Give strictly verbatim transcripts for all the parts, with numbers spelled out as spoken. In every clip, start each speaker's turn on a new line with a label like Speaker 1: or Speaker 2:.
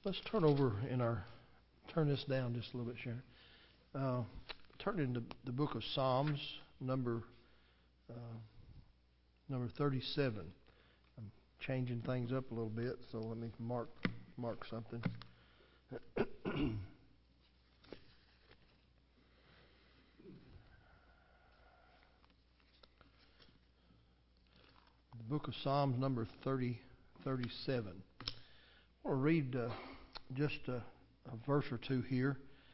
Speaker 1: Let's turn over in our, turn this down just a little bit, Sharon. Uh, turn into the book of Psalms, number uh, number thirty-seven. I'm changing things up a little bit, so let me mark mark something. The book of Psalms, number thirty, thirty-seven. I want to read uh, just a, a verse or two here,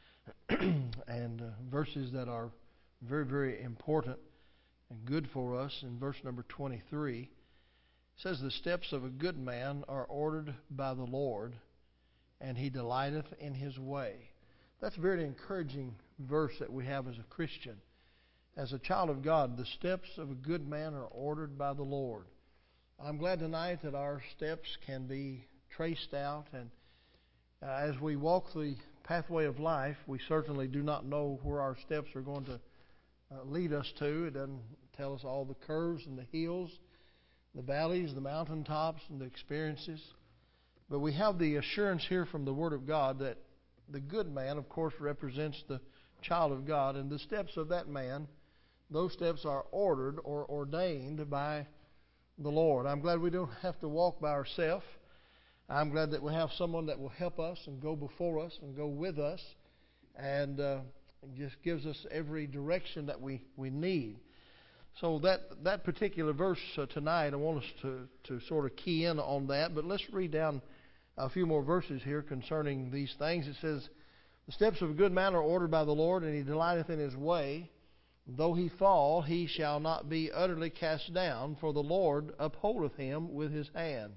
Speaker 1: and uh, verses that are very, very important and good for us. In verse number twenty-three, it says, "The steps of a good man are ordered by the Lord, and he delighteth in his way." That's a very encouraging verse that we have as a Christian. As a child of God, the steps of a good man are ordered by the Lord. I'm glad tonight that our steps can be traced out, and uh, as we walk the pathway of life, we certainly do not know where our steps are going to uh, lead us to. It doesn't tell us all the curves and the hills, the valleys, the mountaintops, and the experiences. But we have the assurance here from the Word of God that the good man, of course, represents the child of God, and the steps of that man, those steps are ordered or ordained by the Lord. I'm glad we don't have to walk by ourselves. I'm glad that we have someone that will help us and go before us and go with us, and uh, just gives us every direction that we, we need. So that that particular verse uh, tonight, I want us to, to sort of key in on that. But let's read down a few more verses here concerning these things. It says, "The steps of a good man are ordered by the Lord, and he delighteth in his way. Though he fall, he shall not be utterly cast down, for the Lord upholdeth him with his hand.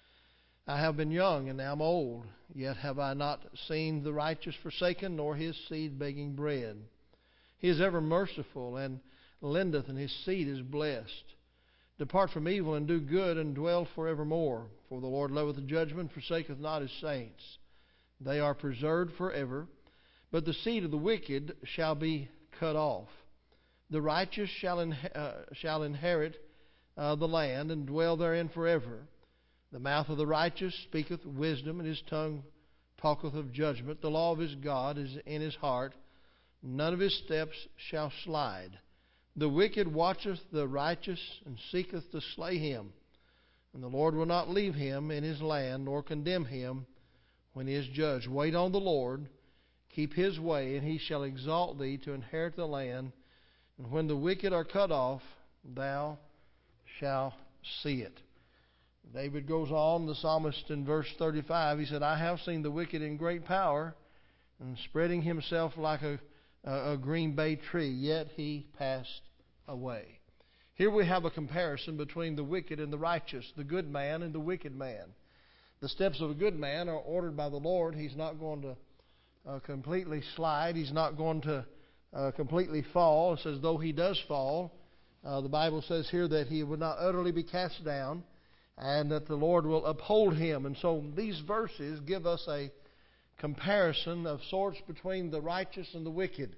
Speaker 1: I have been young, and now am old, yet have I not seen the righteous forsaken, nor his seed begging bread. He is ever merciful, and lendeth, and his seed is blessed. Depart from evil, and do good, and dwell forevermore. For the Lord loveth judgment, forsaketh not his saints. They are preserved forever, but the seed of the wicked shall be cut off. The righteous shall, in, uh, shall inherit uh, the land, and dwell therein forever. The mouth of the righteous speaketh wisdom, and his tongue talketh of judgment. The law of his God is in his heart. None of his steps shall slide. The wicked watcheth the righteous, and seeketh to slay him. And the Lord will not leave him in his land, nor condemn him when he is judged. Wait on the Lord, keep his way, and he shall exalt thee to inherit the land. And when the wicked are cut off, thou shalt see it." David goes on, the psalmist, in verse thirty-five, he said, "I have seen the wicked in great power, and spreading himself like a, a, a green bay tree, yet he passed away." Here we have a comparison between the wicked and the righteous, the good man and the wicked man. The steps of a good man are ordered by the Lord. He's not going to uh, completely slide. He's not going to uh, completely fall. It says, though he does fall, uh, the Bible says here that he would not utterly be cast down, and that the Lord will uphold him. And so these verses give us a comparison of sorts between the righteous and the wicked.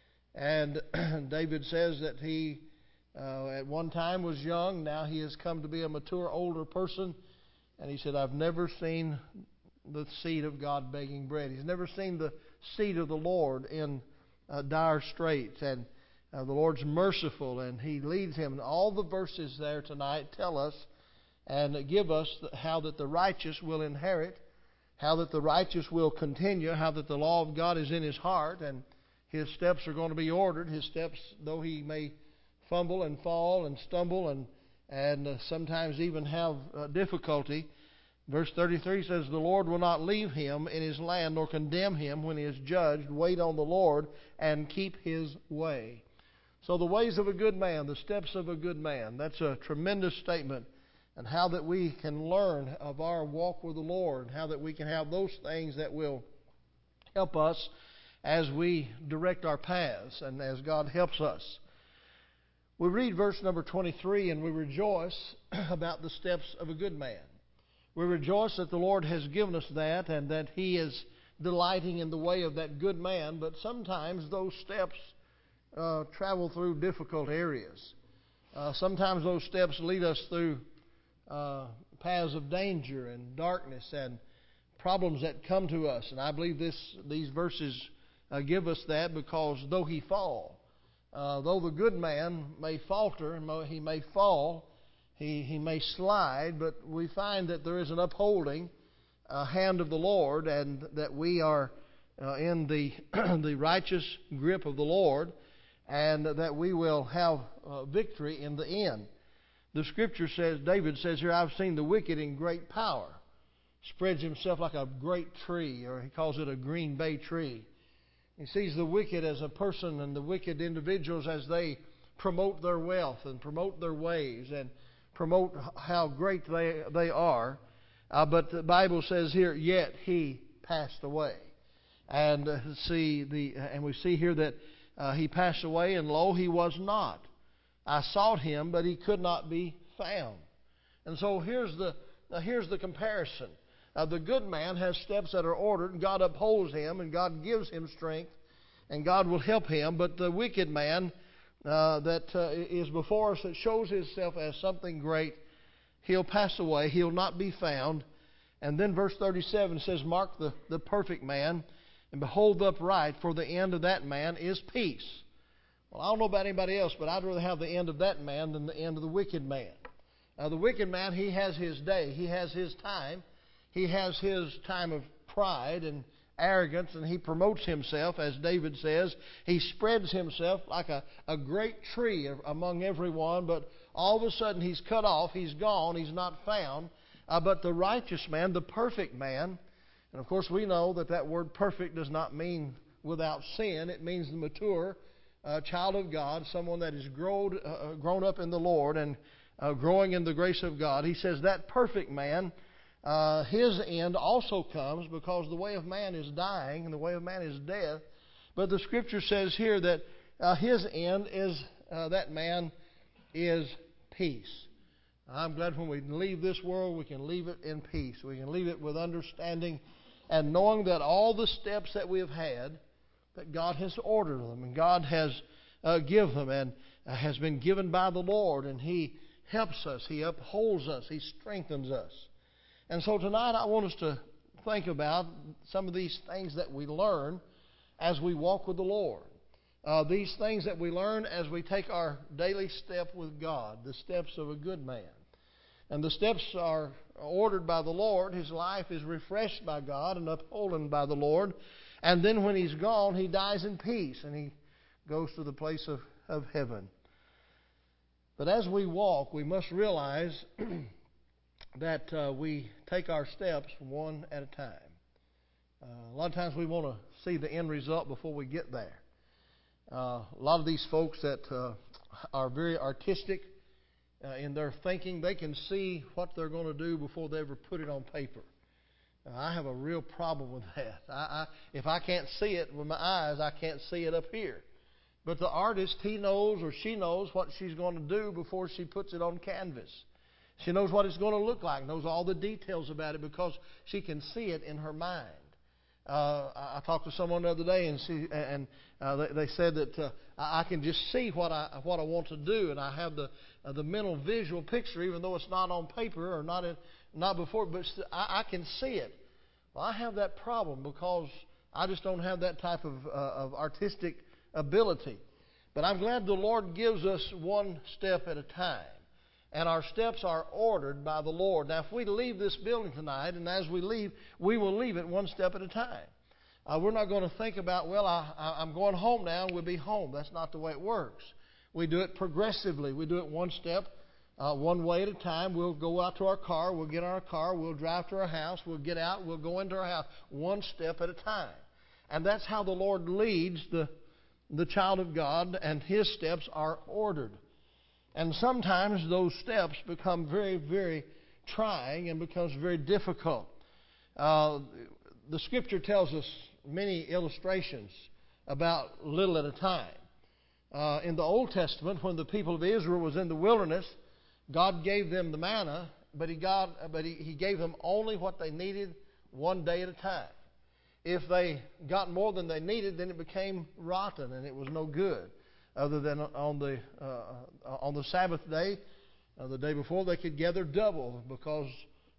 Speaker 1: And David says that he uh, at one time was young, now he has come to be a mature, older person. And he said, "I've never seen the seed of God begging bread." He's never seen the seed of the Lord in uh, dire straits. And uh, the Lord's merciful, and he leads him. And all the verses there tonight tell us and give us how that the righteous will inherit, how that the righteous will continue, how that the law of God is in his heart, and his steps are going to be ordered. His steps, though he may fumble and fall and stumble and, and uh, sometimes even have uh, difficulty. Verse thirty-three says, "The Lord will not leave him in his land, nor condemn him when he is judged. Wait on the Lord, and keep his way." So the ways of a good man, the steps of a good man, that's a tremendous statement. And how that we can learn of our walk with the Lord, how that we can have those things that will help us as we direct our paths and as God helps us. We read verse number twenty-three, and we rejoice about the steps of a good man. We rejoice that the Lord has given us that, and that he is delighting in the way of that good man. But sometimes those steps uh, travel through difficult areas. Uh, sometimes those steps lead us through Uh, paths of danger and darkness and problems that come to us. And I believe this these verses uh, give us that, because though he fall, uh, though the good man may falter and mo- he may fall, he, he may slide, but we find that there is an upholding uh, hand of the Lord, and that we are uh, in the the righteous grip of the Lord, and that we will have uh, victory in the end. The Scripture says, David says here, I've seen the wicked in great power. Spreads himself like a great tree, or he calls it a green bay tree. He sees the wicked as a person, and the wicked individuals as they promote their wealth and promote their ways and promote how great they they are. Uh, but the Bible says here, yet he passed away. And uh, see the and we see here that uh, he passed away, and lo, he was not. I sought him, but he could not be found. And so here's the uh, here's the comparison. Uh, the good man has steps that are ordered, and God upholds him, and God gives him strength, and God will help him. But the wicked man uh, that uh, is before us, that shows himself as something great, he'll pass away, he'll not be found. And then verse thirty-seven says, mark the, the perfect man, and behold the upright, for the end of that man is peace. Well, I don't know about anybody else, but I'd rather have the end of that man than the end of the wicked man. Uh, the wicked man, he has his day, he has his time. He has his time of pride and arrogance, and he promotes himself, as David says. He spreads himself like a, a great tree among everyone, but all of a sudden he's cut off, he's gone, he's not found. Uh, but the righteous man, the perfect man, and of course we know that that word perfect does not mean without sin. It means the mature uh, child of God, someone that is grown, uh, grown up in the Lord and uh, growing in the grace of God. He says that perfect man, Uh, his end also comes, because the way of man is dying and the way of man is death. But the Scripture says here that uh, his end is, uh, that man is peace. I'm glad when we leave this world, we can leave it in peace. We can leave it with understanding and knowing that all the steps that we have had, that God has ordered them and God has uh, given them and uh, has been given by the Lord. And He helps us, He upholds us, He strengthens us. And so tonight I want us to think about some of these things that we learn as we walk with the Lord. Uh, these things that we learn as we take our daily step with God, the steps of a good man. And the steps are ordered by the Lord. His life is refreshed by God and upholden by the Lord. And then when he's gone, he dies in peace and he goes to the place of, of heaven. But as we walk, we must realize that uh, we take our steps one at a time. Uh, a lot of times we want to see the end result before we get there. Uh, a lot of these folks that uh, are very artistic uh, in their thinking, they can see what they're going to do before they ever put it on paper. Uh, I have a real problem with that. I, I, if I can't see it with my eyes, I can't see it up here. But the artist, he knows or she knows what she's going to do before she puts it on canvas. She knows what it's going to look like, knows all the details about it because she can see it in her mind. Uh, I talked to someone the other day, and she, and uh, they, they said that uh, I can just see what I what I want to do, and I have the uh, the mental visual picture, even though it's not on paper or not in, not before, but I, I can see it. Well, I have that problem because I just don't have that type of uh, of artistic ability. But I'm glad the Lord gives us one step at a time. And our steps are ordered by the Lord. Now, if we leave this building tonight, and as we leave, we will leave it one step at a time. Uh, we're not going to think about, well, I, I, I'm going home now, and we'll be home. That's not the way it works. We do it progressively. We do it one step, uh, one way at a time. We'll go out to our car. We'll get in our car. We'll drive to our house. We'll get out. We'll go into our house one step at a time. And that's how the Lord leads the, the child of God, and His steps are ordered. And sometimes those steps become very, very trying and becomes very difficult. Uh, the Scripture tells us many illustrations about little at a time. Uh, in the Old Testament, when the people of Israel was in the wilderness, God gave them the manna, but He got, but he, he gave them only what they needed one day at a time. If they got more than they needed, then it became rotten and it was no good. Other than on the uh, on the Sabbath day, uh, the day before, they could gather double because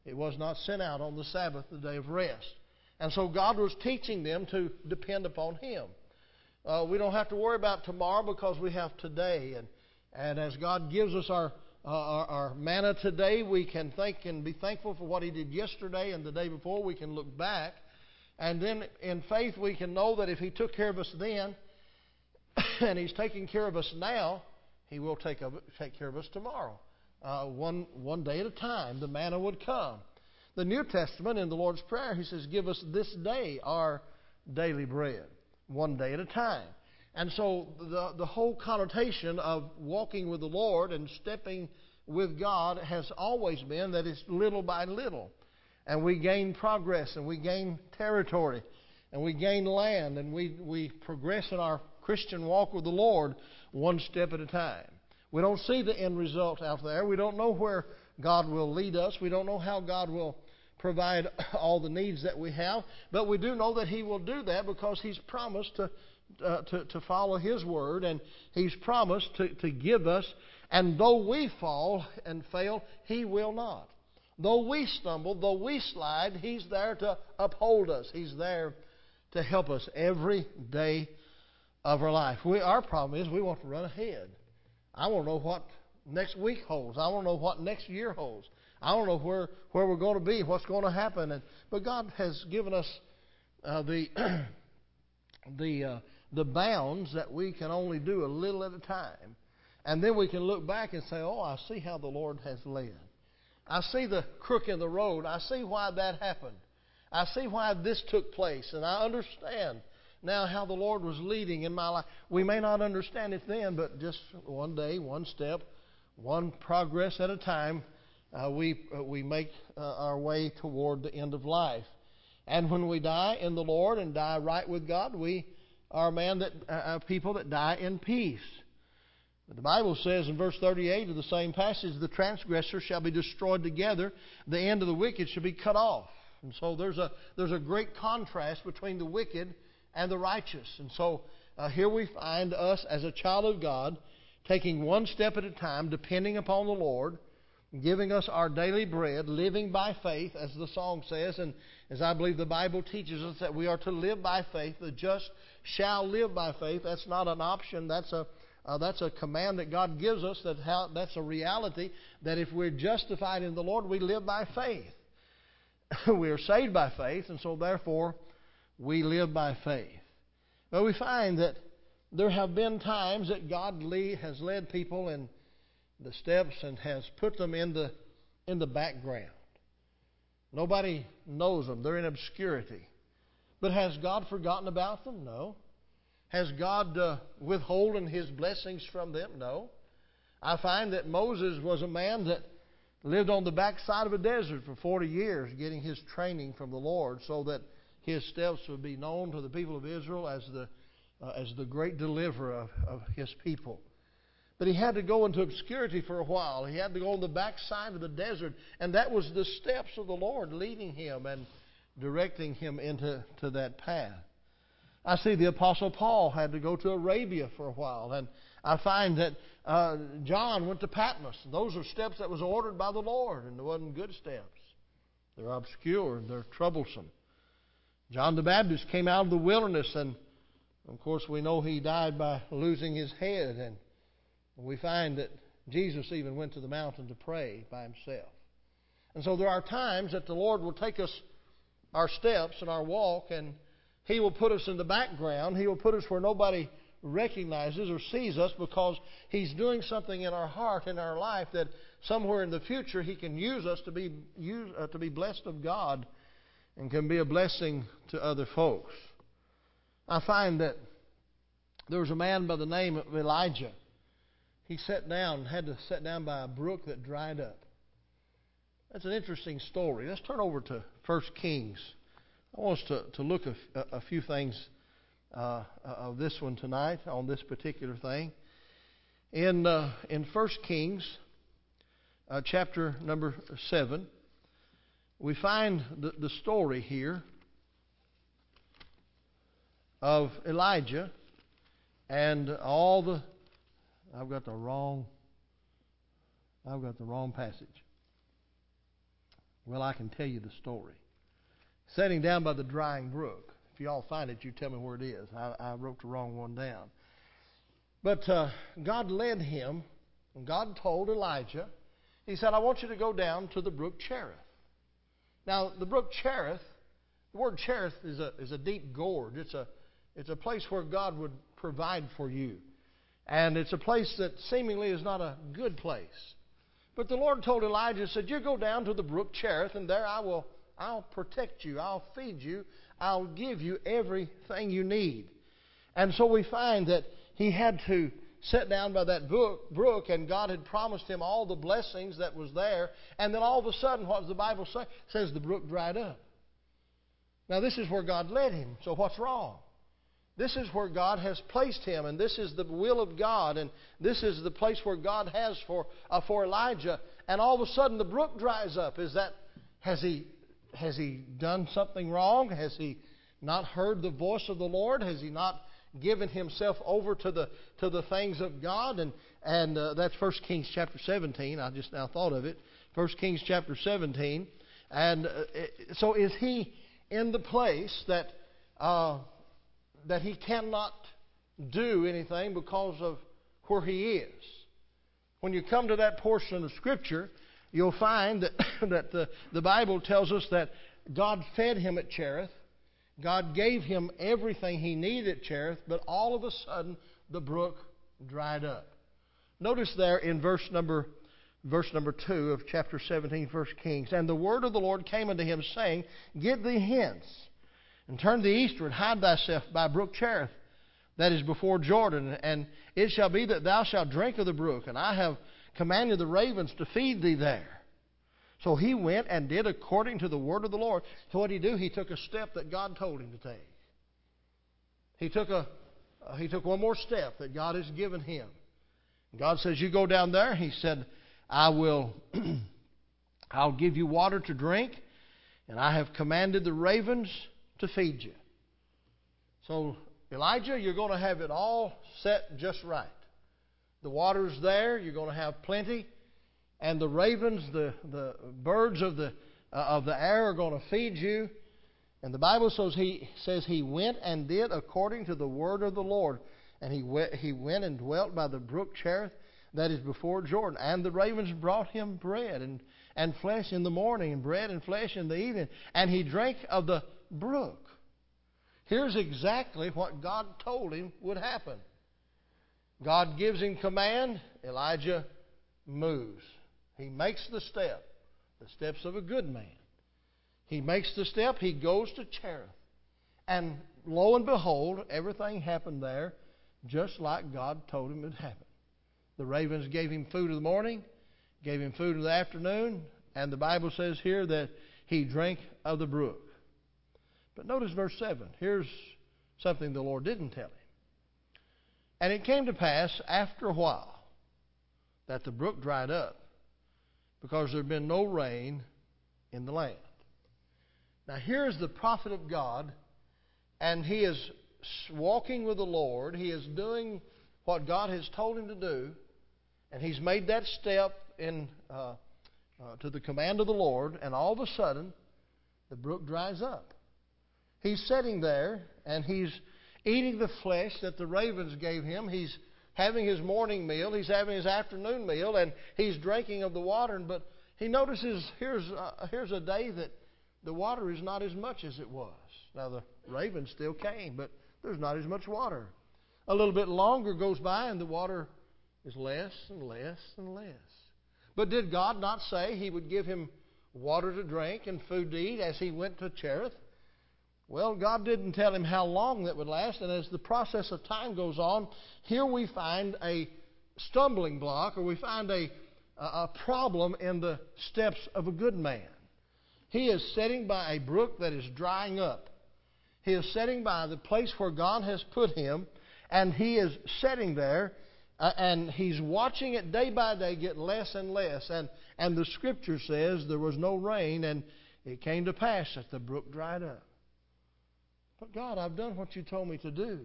Speaker 1: It was not sent out on the Sabbath, the day of rest. And so God was teaching them to depend upon Him. Uh, we don't have to worry about tomorrow because we have today. And, and as God gives us our, uh, our, our manna today, we can think and be thankful for what He did yesterday and the day before. We can look back. And then in faith we can know that if He took care of us then and He's taking care of us now, He will take, of, take care of us tomorrow. Uh, one, one day at a time, the manna would come. The New Testament, in the Lord's Prayer, He says, give us this day our daily bread, one day at a time. And so the, the whole connotation of walking with the Lord and stepping with God has always been that it's little by little. And we gain progress, and we gain territory, and we gain land, and we, we progress in our Christian walk with the Lord one step at a time. We don't see the end result out there. We don't know where God will lead us. We don't know how God will provide all the needs that we have. But we do know that He will do that because He's promised to uh, to, to follow His word, and He's promised to, to give us. And though we fall and fail, He will not. Though we stumble, though we slide, He's there to uphold us. He's there to help us every day of our life. We, our problem is we want to run ahead. I want to know what next week holds. I want to know what next year holds. I don't know where, where we're going to be, what's going to happen. And, but God has given us uh, the the uh, the bounds that we can only do a little at a time. And then we can look back and say, oh, I see how the Lord has led. I see the crook in the road. I see why that happened. I see why this took place. And I understand now how the Lord was leading in my life. We may not understand it then, but just one day, one step, one progress at a time, uh, we uh, we make uh, our way toward the end of life. And when we die in the Lord and die right with God, we are a man that uh, people that die in peace. But the Bible says in verse thirty-eight of the same passage, the transgressor shall be destroyed together, the end of the wicked shall be cut off. And so there's a there's a great contrast between the wicked and the righteous. And so uh, here we find us as a child of God taking one step at a time, depending upon the Lord, giving us our daily bread, living by faith, as the song says, and as I believe the Bible teaches us that we are to live by faith. The just shall live by faith. That's not an option. That's a uh, that's a command that God gives us. That how, that's a reality. That if we're justified in the Lord, we live by faith. We are saved by faith, and so therefore we live by faith. But we find that there have been times that God lead, has led people in the steps and has put them in the in the background. Nobody knows them. They're in obscurity. But has God forgotten about them? No. Has God uh, withholden His blessings from them? No. I find that Moses was a man that lived on the backside of a desert for forty years, getting his training from the Lord so that his steps would be known to the people of Israel as the uh, as the great deliverer of, of His people. But he had to go into obscurity for a while. He had to go on the backside of the desert. And that was the steps of the Lord leading him and directing him into to that path. I see the Apostle Paul had to go to Arabia for a while. And I find that uh, John went to Patmos. Those are steps that was ordered by the Lord, and they wasn't good steps. They're obscure. They're troublesome. John the Baptist came out of the wilderness, and of course we know he died by losing his head. And we find that Jesus even went to the mountain to pray by Himself. And so there are times that the Lord will take us, our steps and our walk, and He will put us in the background. He will put us where nobody recognizes or sees us because He's doing something in our heart, in our life, that somewhere in the future He can use us to be use, uh, to be blessed of God and can be a blessing to other folks. I find that there was a man by the name of Elijah. He sat down, had to sit down by a brook that dried up. That's an interesting story. Let's turn over to First Kings. I want us to, to look at a, a few things uh, of this one tonight on this particular thing. In uh, in First Kings, uh, chapter number seven, we find the, the story here of Elijah and all the. I've got the wrong. I've got the wrong passage. Well, I can tell you the story. Sitting down by the drying brook. If you all find it, you tell me where it is. I, I wrote the wrong one down. But uh, God led him, and God told Elijah, He said, I want you to go down to the brook Cherith. Now, the brook Cherith, the word Cherith is a, is a deep gorge. It's a, it's a place where God would provide for you. And it's a place that seemingly is not a good place. But the Lord told Elijah, said, you go down to the brook Cherith, and there I will I'll protect you. I'll feed you. I'll give you everything you need. And so we find that he had to sit down by that brook, and God had promised him all the blessings that was there. And then all of a sudden, what does the Bible say? It says the brook dried up. Now, this is where God led him. So what's wrong? This is where God has placed him, and this is the will of God, and this is the place where God has for uh, for Elijah. And all of a sudden, the brook dries up. Is that has he has he done something wrong? Has he not heard the voice of the Lord? Has he not given himself over to the to the things of God? And and uh, that's First Kings chapter seventeen. I just now thought of it. First Kings chapter seventeen. And uh, so is he in the place that uh, that he cannot do anything because of where he is? When you come to that portion of Scripture, you'll find that, that the, the Bible tells us that God fed him at Cherith. God gave him everything he needed at Cherith, but all of a sudden the brook dried up. Notice there in verse number verse number two of chapter seventeen, First Kings, and the word of the Lord came unto him, saying, Get thee hence, and turn thee eastward, hide thyself by brook Cherith, that is before Jordan, and it shall be that thou shalt drink of the brook, and I have commanded the ravens to feed thee there. So he went and did according to the word of the Lord. So what did he do? He took a step that God told him to take. He took a uh, he took one more step that God has given him. God says, you go down there. He said, I will I'll give you water to drink, and I have commanded the ravens to feed you. So Elijah, you're going to have it all set just right. The water's there. You're going to have plenty. And the ravens, the, the birds of the, uh, of the air are going to feed you. And the Bible says he, says he went and did according to the word of the Lord. And he went, he went and dwelt by the brook Cherith, that is before Jordan. And the ravens brought him bread and, and flesh in the morning, and bread and flesh in the evening. And he drank of the brook. Here's exactly what God told him would happen. God gives him command. Elijah moves. He makes the step. The steps of a good man. He makes the step. He goes to Cherith. And lo and behold, everything happened there just like God told him it would happen. The ravens gave him food in the morning, gave him food in the afternoon, and the Bible says here that he drank of the brook. But notice verse seven. Here's something the Lord didn't tell him. And it came to pass after a while that the brook dried up, because there had been no rain in the land. Now here's the prophet of God, and he is walking with the Lord. He is doing what God has told him to do, and he's made that step in uh, uh, to the command of the Lord, and all of a sudden the brook dries up. He's sitting there, and he's eating the flesh that the ravens gave him. He's having his morning meal. He's having his afternoon meal, and he's drinking of the water. But he notices here's uh, here's a day that the water is not as much as it was. Now the ravens still came, but there's not as much water. A little bit longer goes by, and the water is less and less and less. But did God not say He would give him water to drink and food to eat as he went to Cherith? Well, God didn't tell him how long that would last, and as the process of time goes on, here we find a stumbling block, or we find a, a problem in the steps of a good man. He is sitting by a brook that is drying up. He is sitting by the place where God has put him, and he is sitting there, uh, and he's watching it day by day get less and less. And, and the Scripture says there was no rain, and it came to pass that the brook dried up. But God, I've done what you told me to do.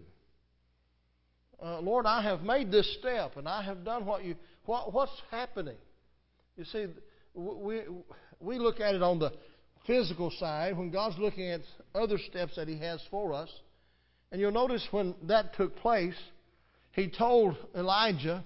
Speaker 1: Uh, Lord, I have made this step, and I have done what you... What, what's happening? You see, we, we look at it on the physical side when God's looking at other steps that He has for us. And you'll notice when that took place, He told Elijah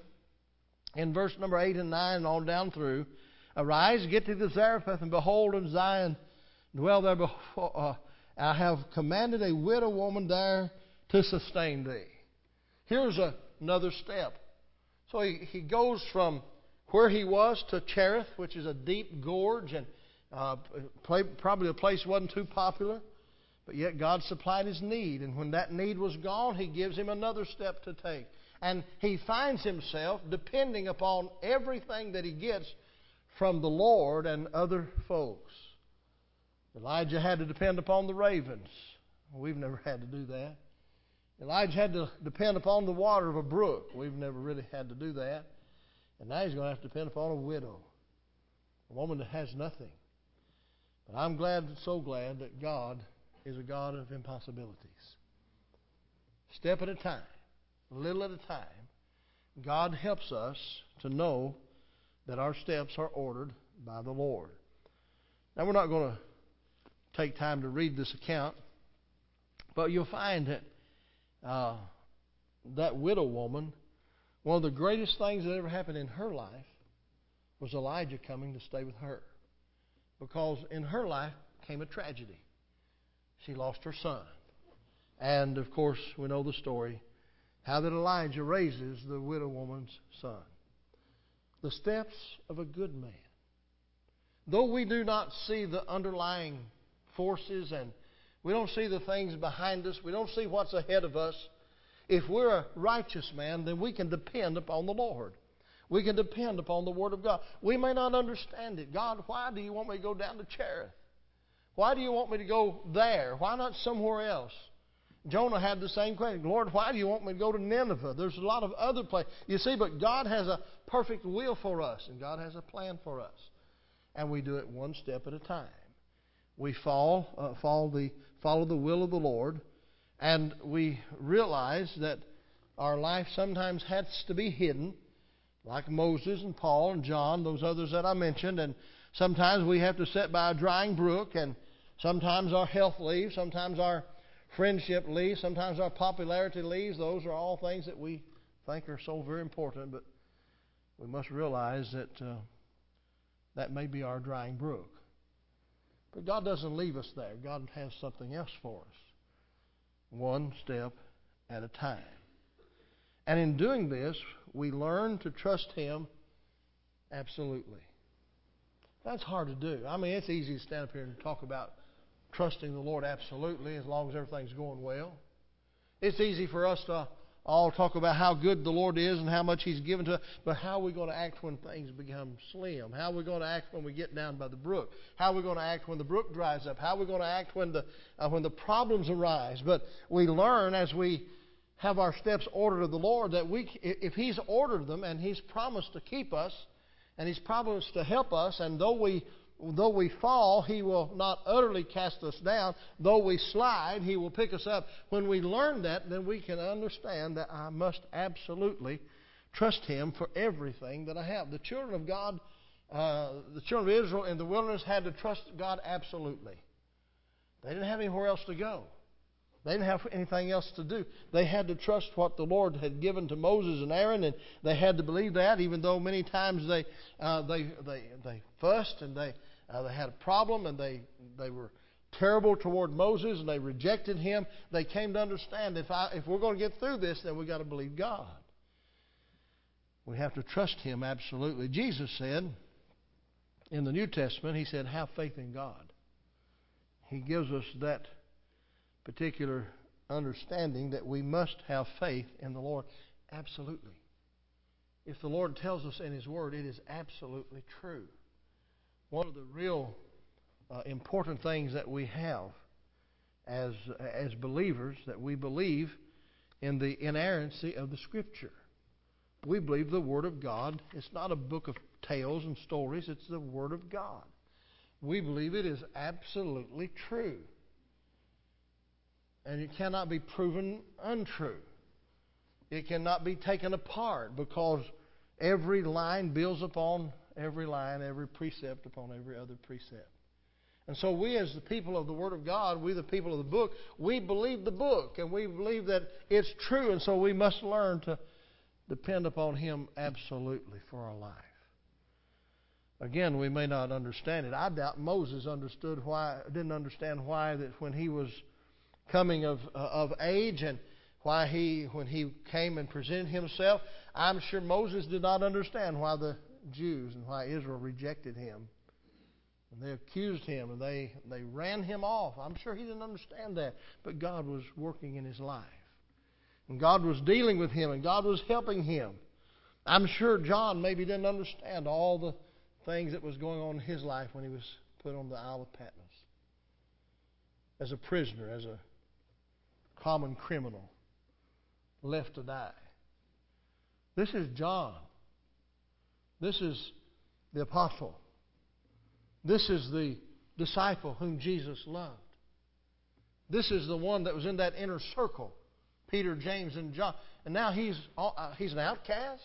Speaker 1: in verse number eight and nine and on down through, "Arise, get thee to Zarephath, and behold, in Zion dwell there before, uh, I have commanded a widow woman there to sustain thee." Here's a, another step. So he, he goes from where he was to Cherith, which is a deep gorge, and uh, play, probably a place that wasn't too popular. But yet God supplied his need. And when that need was gone, He gives him another step to take. And he finds himself depending upon everything that he gets from the Lord and other folks. Elijah had to depend upon the ravens. We've never had to do that. Elijah had to depend upon the water of a brook. We've never really had to do that. And now he's going to have to depend upon a widow, a woman that has nothing. But I'm glad, so glad, that God is a God of impossibilities. Step at a time, little at a time, God helps us to know that our steps are ordered by the Lord. Now, we're not going to take time to read this account, but you'll find that uh, that widow woman, one of the greatest things that ever happened in her life was Elijah coming to stay with her. Because in her life came a tragedy. She lost her son. And, of course, we know the story, how that Elijah raises the widow woman's son. The steps of a good man. Though we do not see the underlying forces and we don't see the things behind us, we don't see what's ahead of us, if we're a righteous man, then we can depend upon the Lord. We can depend upon the Word of God. We may not understand it. God, why do you want me to go down to Cherith? Why do you want me to go there? Why not somewhere else? Jonah had the same question. Lord, why do you want me to go to Nineveh? There's a lot of other places. You see, but God has a perfect will for us, and God has a plan for us. And we do it one step at a time. We fall, uh, follow, the, follow the will of the Lord, and we realize that our life sometimes has to be hidden, like Moses and Paul and John, those others that I mentioned. And sometimes we have to sit by a drying brook, and sometimes our health leaves, sometimes our friendship leaves, sometimes our popularity leaves. Those are all things that we think are so very important, but we must realize that uh, that may be our drying brook. But God doesn't leave us there. God has something else for us. One step at a time. And in doing this, we learn to trust Him absolutely. That's hard to do. I mean, it's easy to stand up here and talk about trusting the Lord absolutely as long as everything's going well. It's easy for us to all talk about how good the Lord is and how much He's given to us, but how are we going to act when things become slim? How are we going to act when we get down by the brook? How are we going to act when the brook dries up? How are we going to act when the uh, when the problems arise? But we learn as we have our steps ordered of the Lord that we, if He's ordered them and He's promised to keep us and He's promised to help us, and though we Though we fall, He will not utterly cast us down. Though we slide, He will pick us up. When we learn that, then we can understand that I must absolutely trust Him for everything that I have. The children of God, uh, the children of Israel in the wilderness had to trust God absolutely. They didn't have anywhere else to go. They didn't have anything else to do. They had to trust what the Lord had given to Moses and Aaron, and they had to believe that, even though many times they uh, they they they fussed and they uh, they had a problem and they they were terrible toward Moses and they rejected him. They came to understand if I if we're going to get through this, then we got to believe God. We have to trust Him absolutely. Jesus said in the New Testament, He said, "Have faith in God." He gives us that particular understanding that we must have faith in the Lord absolutely. If the Lord tells us in His Word, it is absolutely true. One of the real uh, important things that we have as as believers, that we believe in the inerrancy of the Scripture. We believe the Word of God. It's not a book of tales and stories. It's the Word of God. We believe it is absolutely true. And it cannot be proven untrue. It cannot be taken apart because every line builds upon every line, every precept upon every other precept. And so we as the people of the Word of God, we the people of the book, we believe the book and we believe that it's true, and so we must learn to depend upon Him absolutely for our life. Again, we may not understand it. I doubt Moses understood why, didn't understand why that when he was coming of uh, of age and why he, when he came and presented himself, I'm sure Moses did not understand why the Jews and why Israel rejected him. And they accused him and they, they ran him off. I'm sure he didn't understand that. But God was working in his life. And God was dealing with him and God was helping him. I'm sure John maybe didn't understand all the things that was going on in his life when he was put on the Isle of Patmos. As a prisoner, as a common criminal, left to die. This is John. This is the apostle. This is the disciple whom Jesus loved. This is the one that was in that inner circle, Peter, James, and John. And now he's uh, he's an outcast.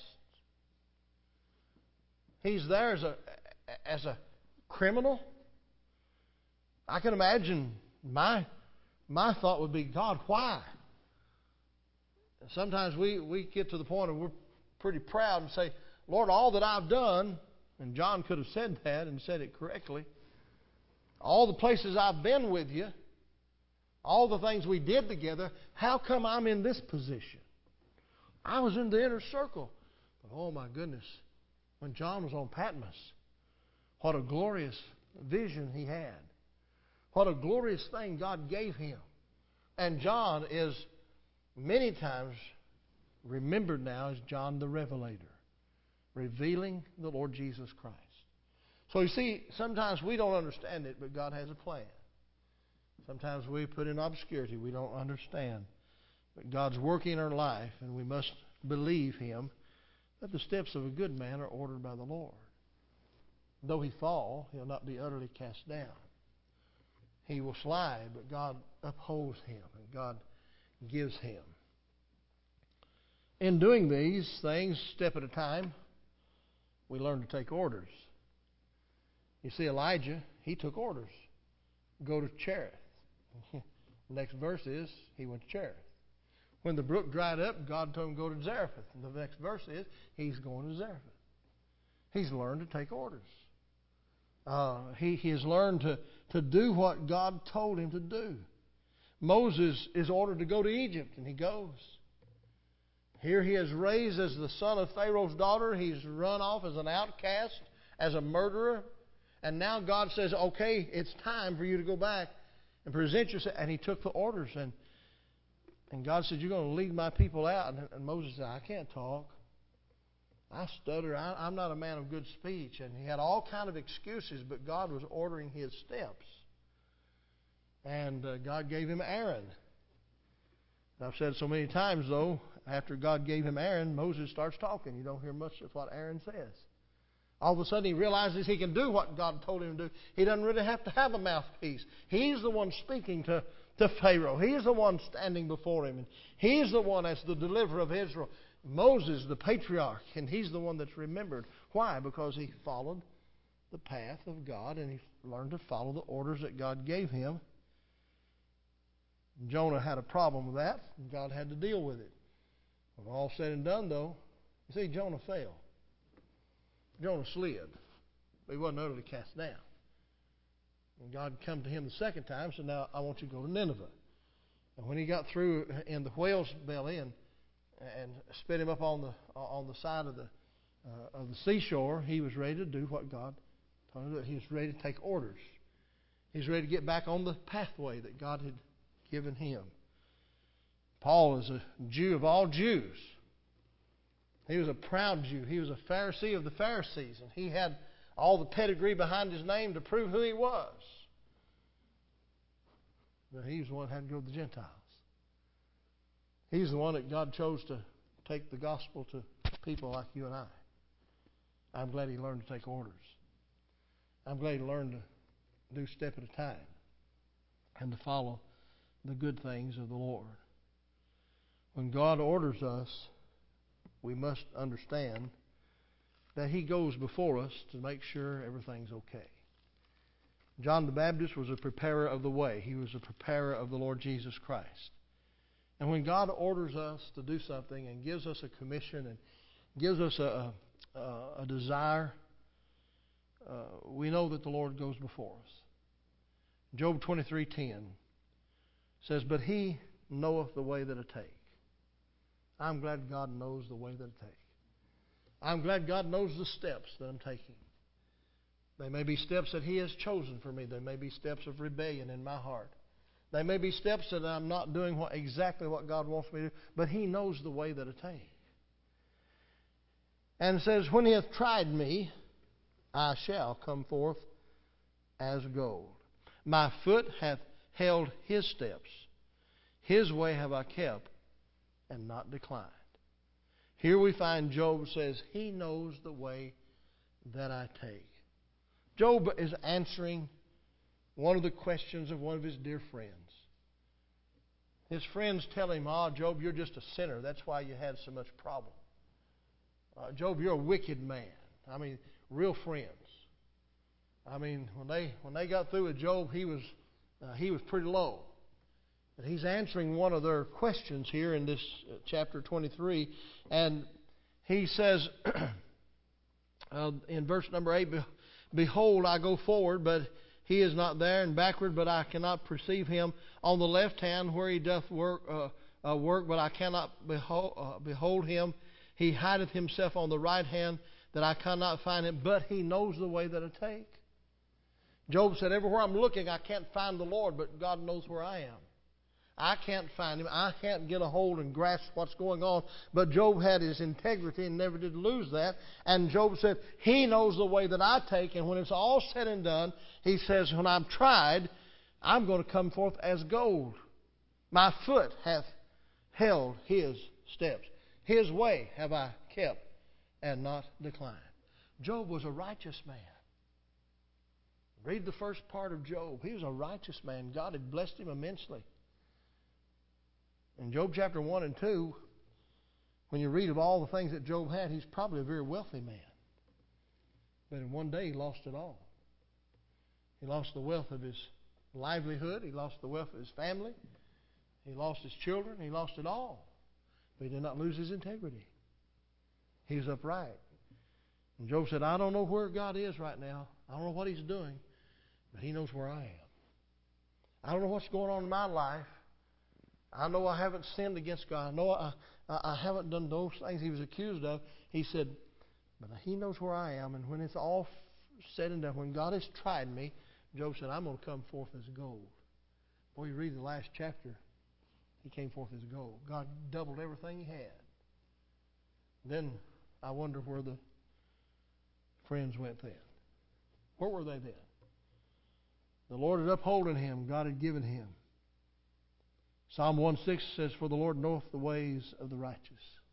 Speaker 1: He's there as a as a criminal. I can imagine my my thought would be, God, why? Sometimes we, we get to the point where we're pretty proud and say, Lord, all that I've done, and John could have said that and said it correctly, all the places I've been with you, all the things we did together, how come I'm in this position? I was in the inner circle. But oh my goodness, when John was on Patmos, what a glorious vision he had. What a glorious thing God gave him. And John is many times remembered now as John the Revelator, revealing the Lord Jesus Christ. So you see, sometimes we don't understand it, but God has a plan. Sometimes we put in obscurity. We don't understand. But God's working in our life, and we must believe Him that the steps of a good man are ordered by the Lord. Though he fall, he'll not be utterly cast down. He will slide, but God upholds him, and God gives him. In doing these things, step at a time, we learn to take orders. You see, Elijah, he took orders. Go to Cherith. The next verse is, he went to Cherith. When the brook dried up, God told him to go to Zarephath. And the next verse is, he's going to Zarephath. He's learned to take orders. Uh, he, he has learned to, to do what God told him to do. Moses is ordered to go to Egypt, and he goes. Here he is raised as the son of Pharaoh's daughter. He's run off as an outcast, as a murderer. And now God says, okay, it's time for you to go back and present yourself. And he took the orders. And, and God said, you're going to lead my people out. And, and Moses said, I can't talk. I stutter. I, I'm not a man of good speech. And he had all kind of excuses, but God was ordering his steps. And uh, God gave him Aaron. I've said so many times, though, after God gave him Aaron, Moses starts talking. You don't hear much of what Aaron says. All of a sudden he realizes he can do what God told him to do. He doesn't really have to have a mouthpiece. He's the one speaking to, to Pharaoh. He's the one standing before him. And he's the one as the deliverer of Israel. Moses, the patriarch, and he's the one that's remembered. Why? Because he followed the path of God and he learned to follow the orders that God gave him. Jonah had a problem with that, and God had to deal with it. When all said and done, though, you see, Jonah fell. Jonah slid, but he wasn't utterly cast down. And God come to him the second time and said, now I want you to go to Nineveh. And when he got through in the whale's belly and and spit him up on the on the side of the uh, of the seashore, he was ready to do what God told him to do. He was ready to take orders. He was ready to get back on the pathway that God had given him. Paul is a Jew of all Jews. He was a proud Jew. He was a Pharisee of the Pharisees, and he had all the pedigree behind his name to prove who he was. But he was the one that had to go to the Gentiles. He's the one that God chose to take the gospel to people like you and I. I'm glad he learned to take orders. I'm glad he learned to do step at a time and to follow the good things of the Lord. When God orders us, we must understand that He goes before us to make sure everything's okay. John the Baptist was a preparer of the way. He was a preparer of the Lord Jesus Christ. And when God orders us to do something and gives us a commission and gives us a, a, a desire, uh, we know that the Lord goes before us. Job twenty-three ten says, "But He knoweth the way that I take." I'm glad God knows the way that I take. I'm glad God knows the steps that I'm taking. They may be steps that He has chosen for me. They may be steps of rebellion in my heart. They may be steps that I'm not doing what, exactly what God wants me to do, but He knows the way that I take. And it says, "When He hath tried me, I shall come forth as gold. My foot hath held His steps. His way have I kept and not declined." Here we find Job says, He knows the way that I take. Job is answering one of the questions of one of his dear friends. His friends tell him, "Ah, oh, Job, you're just a sinner. That's why you had so much problem. Uh, Job, you're a wicked man." I mean, real friends. I mean, when they when they got through with Job, he was uh, he was pretty low. But he's answering one of their questions here in this uh, chapter twenty-three, and he says uh, in verse number eight, "Behold, I go forward, but He is not there, and backward, but I cannot perceive Him. On the left hand, where He doth work, uh, uh, work, but I cannot behold, uh, behold Him. He hideth Himself on the right hand, that I cannot find Him. But He knows the way that I take." Job said, "Everywhere I'm looking, I can't find the Lord, but God knows where I am. I can't find Him. I can't get a hold and grasp what's going on." But Job had his integrity and never did lose that. And Job said, He knows the way that I take. And when it's all said and done, he says, when I'm tried, I'm going to come forth as gold. My foot hath held His steps. His way have I kept and not declined. Job was a righteous man. Read the first part of Job. He was a righteous man. God had blessed him immensely. In Job chapter one and two, when you read of all the things that Job had, he's probably a very wealthy man. But in one day he lost it all. He lost the wealth of his livelihood. He lost the wealth of his family. He lost his children. He lost it all. But he did not lose his integrity. He was upright. And Job said, "I don't know where God is right now. I don't know what He's doing, but He knows where I am. I don't know what's going on in my life. I know I haven't sinned against God. I know I, I, I haven't done those things He was accused of." He said, "But He knows where I am. And when it's all said and done, when God has tried me," Job said, "I'm going to come forth as gold." Boy, you read the last chapter, he came forth as gold. God doubled everything he had. Then I wonder where the friends went then. Where were they then? The Lord had upholden him. God had given him. Psalm one six says, "For the Lord knoweth the ways of the righteous."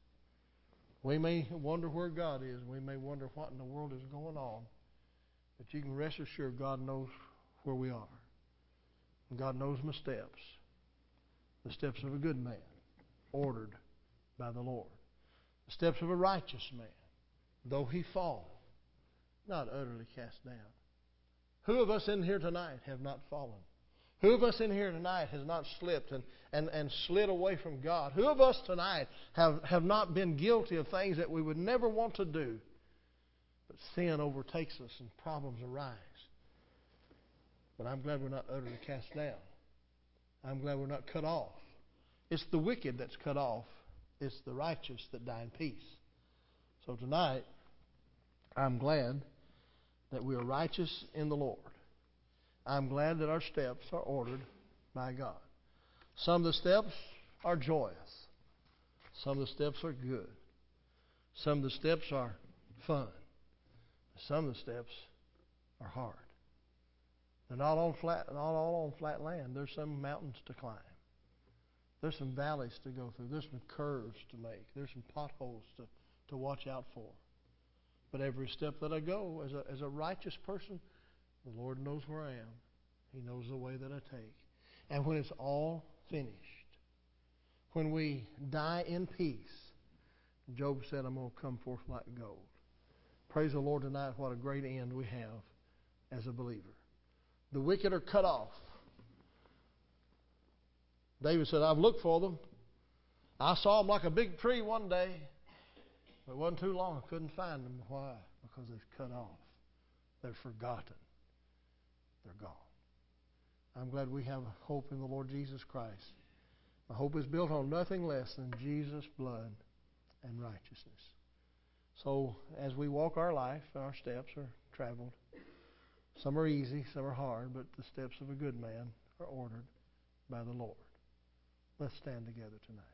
Speaker 1: We may wonder where God is. We may wonder what in the world is going on. But you can rest assured God knows where we are. And God knows my steps. The steps of a good man, ordered by the Lord. The steps of a righteous man, though he fall, not utterly cast down. Who of us in here tonight have not fallen? Who of us in here tonight has not slipped and, and, and slid away from God? Who of us tonight have, have not been guilty of things that we would never want to do? But sin overtakes us and problems arise. But I'm glad we're not utterly cast down. I'm glad we're not cut off. It's the wicked that's cut off. It's the righteous that die in peace. So tonight, I'm glad that we are righteous in the Lord. I'm glad that our steps are ordered by God. Some of the steps are joyous. Some of the steps are good. Some of the steps are fun. Some of the steps are hard. They're not all flat, not all on flat land. There's some mountains to climb. There's some valleys to go through. There's some curves to make. There's some potholes to, to watch out for. But every step that I go, as a, as a righteous person, the Lord knows where I am. He knows the way that I take. And when it's all finished, when we die in peace, Job said, I'm going to come forth like gold. Praise the Lord tonight, what a great end we have as a believer. The wicked are cut off. David said, I've looked for them. I saw them like a big tree one day. But it wasn't too long. I couldn't find them. Why? Because they're cut off. They're forgotten. They're gone. I'm glad we have hope in the Lord Jesus Christ. My hope is built on nothing less than Jesus' blood and righteousness. So as we walk our life, our steps are traveled. Some are easy, some are hard, but the steps of a good man are ordered by the Lord. Let's stand together tonight.